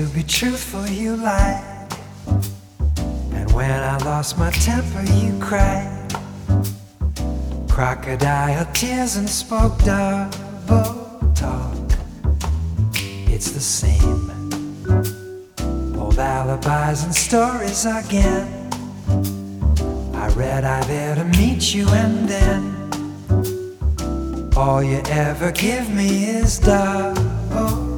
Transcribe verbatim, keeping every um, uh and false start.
to be truthful, you lied. And when I lost my temper, you cried. Crocodile tears and spoke double talk. It's the same old alibis and stories again. I read I there to meet you, and then all you ever give me is double